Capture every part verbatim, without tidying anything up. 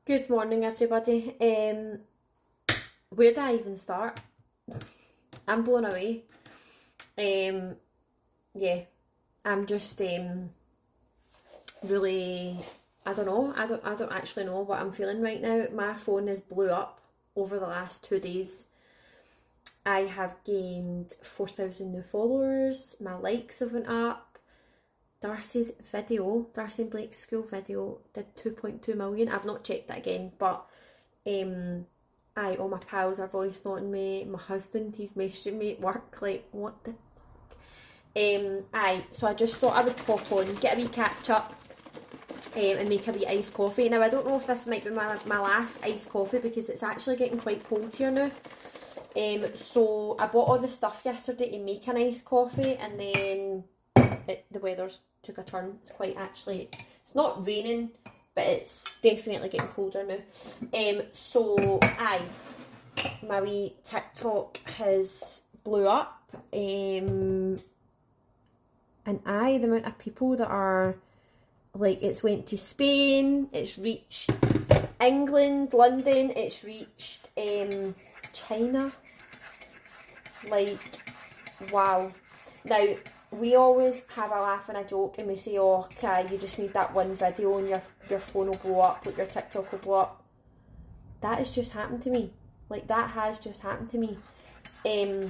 Good morning, everybody. Um, where do I even start? I'm blown away. Um, yeah, I'm just um, really. I don't know. I don't. I don't actually know what I'm feeling right now. My phone has blew up over the last two days. I have gained four thousand new followers. My likes have went up. Darcy's video, Darcy and Blake's school video, did two point two million. I've not checked that again, but um, I, all my pals are voice noting me. My husband, he's messaging me at work, like, what the fuck? Um, aye, so I just thought I would pop on, get a wee catch up, um, and make a wee iced coffee. Now, I don't know if this might be my, my last iced coffee because it's actually getting quite cold here now. Um, so I bought all the stuff yesterday to make an iced coffee, and then it, the weather's took a turn. It's quite actually, it's not raining, but it's definitely getting colder now. Um, so aye, my wee TikTok has blew up. Um, and aye, the amount of people that are, like, it's went to Spain, it's reached England, London, it's reached um, China. Like, wow. Now, we always have a laugh and a joke and we say, oh, okay, you just need that one video and your, your phone will blow up, like your TikTok will blow up. That has just happened to me. Like, that has just happened to me. Um,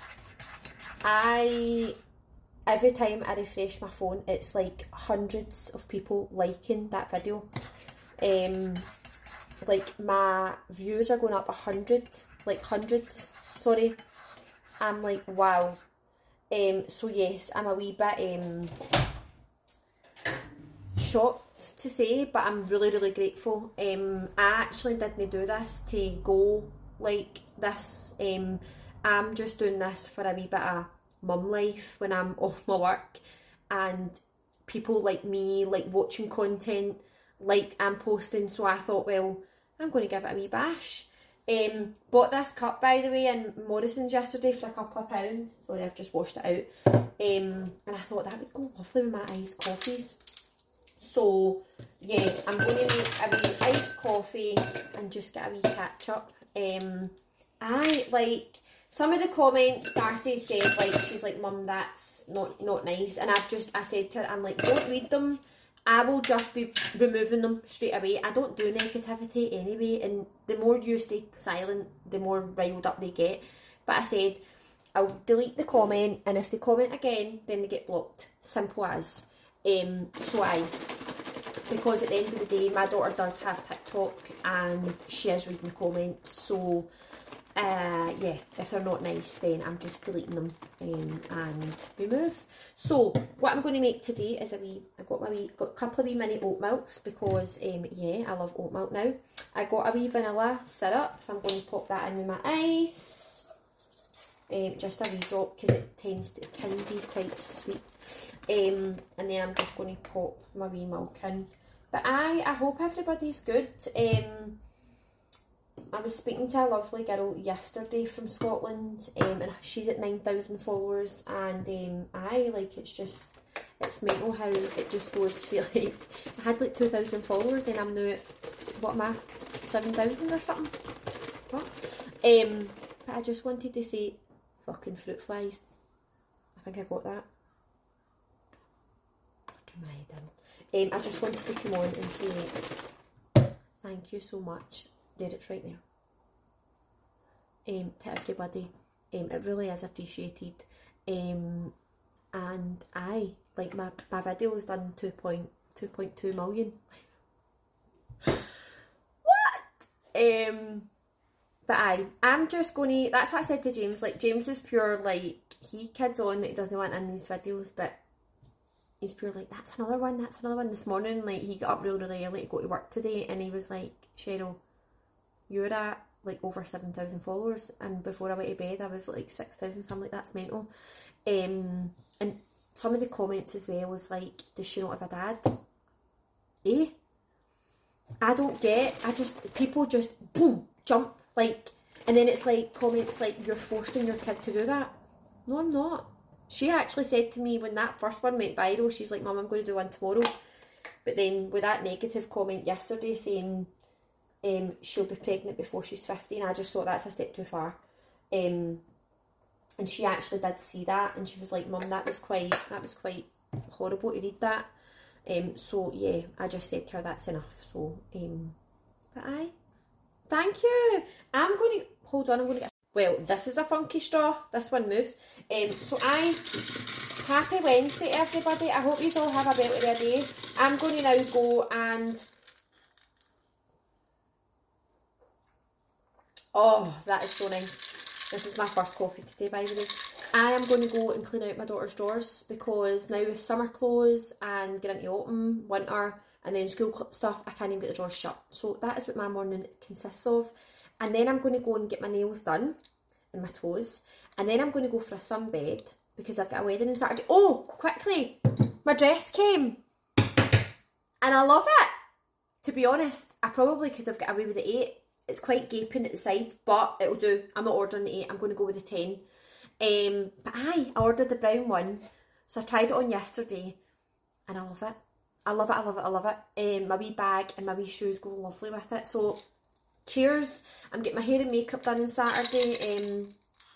I, every time I refresh my phone, it's like hundreds of people liking that video. Um, like, my views are going up a hundred, like hundreds, sorry. I'm like, wow. Um, so yes, I'm a wee bit um, shocked to say, but I'm really, really grateful. Um, I actually didn't do this to go like this. Um, I'm just doing this for a wee bit of mum life when I'm off my work, and people like me like watching content like I'm posting, so I thought, well, I'm going to give it a wee bash. Um, bought this cup, by the way, in Morrison's yesterday for a couple of pounds. Sorry, I've just washed it out. Um, and I thought that would go lovely with my iced coffees. So, yeah, I'm going to make a wee iced coffee and just get a wee catch up. Um, I, like, some of the comments Darcy said, like, she's like, Mum, that's not, not nice. And I've just, I said to her, I'm like, don't read them. I will just be removing them straight away. I don't do negativity anyway, and the more you stay silent, the more riled up they get. But I said, I'll delete the comment, and if they comment again, then they get blocked. Simple as. Um, so I, because at the end of the day, my daughter does have TikTok, and she is reading the comments, so uh, yeah, if they're not nice, then I'm just deleting them um, and remove. So what I'm going to make today is a wee, I got my wee, got a couple of wee mini oat milks because um, yeah, I love oat milk now. I got a wee vanilla syrup, so I'm going to pop that in with my ice. Um, just a wee drop because it tends to, it can be quite sweet. Um, and then I'm just going to pop my wee milk in. But I, I hope everybody's good. Um, I was speaking to a lovely girl yesterday from Scotland, um, and she's at nine thousand followers, and um, I, like, it's just, it's mental how it just goes to like, I had like two thousand followers, then I'm now at, what am I, seven thousand or something? What? Um, but I just wanted to say, fucking fruit flies. I think I got that. Turn my head in. Um, I just wanted to come on and say, thank you so much. There, it's right there. Um, to everybody, um, it really is appreciated. Um, and I, like, my my video has done two point two million. What? Um, but I, I'm just going to. That's what I said to James. Like, James is pure, like, he kids on that he doesn't want in these videos, but he's pure like, that's another one. That's another one. This morning, like, he got up really, really early to go to work today, and he was like, Cheryl, you're at like over seven thousand followers, and before I went to bed I was like six thousand, so I'm like, that's mental. Um, and some of the comments as well was like, does she not have a dad? Eh? I don't get, I just, people just boom, jump, like, and then it's like comments like, you're forcing your kid to do that. No, I'm not. She actually said to me when that first one went viral, she's like, Mum, I'm going to do one tomorrow. But then with that negative comment yesterday saying, um, she'll be pregnant before she's fifty, and I just thought that's a step too far. Um, and she actually did see that, and she was like, Mum, that was quite, that was quite horrible to read that. Um, so yeah, I just said to her, that's enough. So, um, but aye, thank you. I'm going to, hold on, I'm going to get, well, this is a funky straw. This one moves. Um, so I, happy Wednesday everybody. I hope you all have a belter of a day. I'm going to now go and, oh, that is so nice. This is my first coffee today, by the way. I am going to go and clean out my daughter's drawers, because now with summer clothes and get into autumn, winter, and then school stuff, I can't even get the drawers shut. So that is what my morning consists of. And then I'm going to go and get my nails done and my toes. And then I'm going to go for a sunbed, because I've got a wedding on Saturday. Oh, quickly, my dress came. And I love it. To be honest, I probably could have got away with the eight. It's quite gaping at the side, but it'll do. I'm not ordering the eight, I'm going to go with the ten. Um, but aye, I ordered the brown one, so I tried it on yesterday, and I love it. I love it, I love it, I love it. Um, my wee bag and my wee shoes go lovely with it. So, cheers. I'm getting my hair and makeup done on Saturday. Um,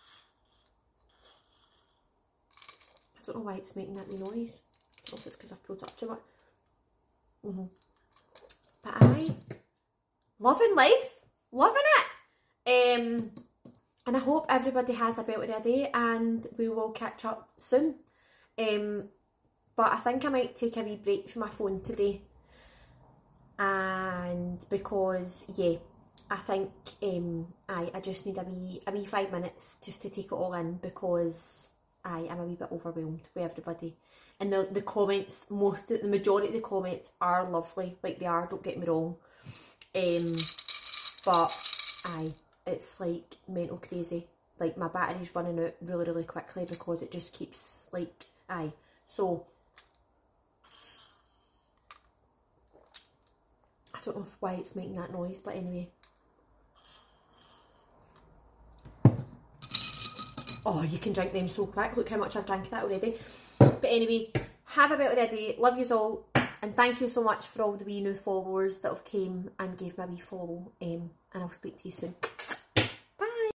I don't know why it's making that wee noise. I don't know if it's because I've pulled up too much. Mm-hmm. But aye, loving life. Loving it. Um, and I hope everybody has a belter of a day, and we will catch up soon. Um, but I think I might take a wee break from my phone today. And because, yeah, I think um, I, I just need a wee, a wee five minutes just to take it all in, because I am a wee bit overwhelmed with everybody. And the, the comments, most of, the majority of the comments are lovely, like they are, don't get me wrong. Um... But, aye, it's like mental crazy. Like, my battery's running out really, really quickly, because it just keeps, like, aye. So, I don't know if, why it's making that noise, but anyway. Oh, you can drink them so quick. Look how much I've drank that already. But anyway, have a belter day. Love yous all. And thank you so much for all the wee new followers that have came and gave me a wee follow. Um, and I'll speak to you soon.